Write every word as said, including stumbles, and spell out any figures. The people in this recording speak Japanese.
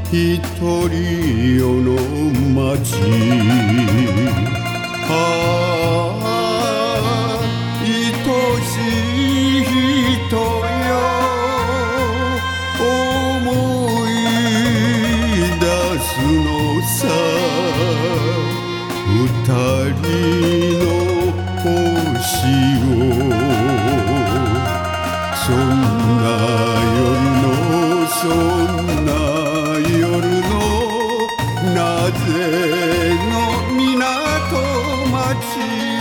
一人夜の街。ああ愛しい人よ、思い出すのさ。二人の星を、そんな夜のそんな夜のなぜの港町。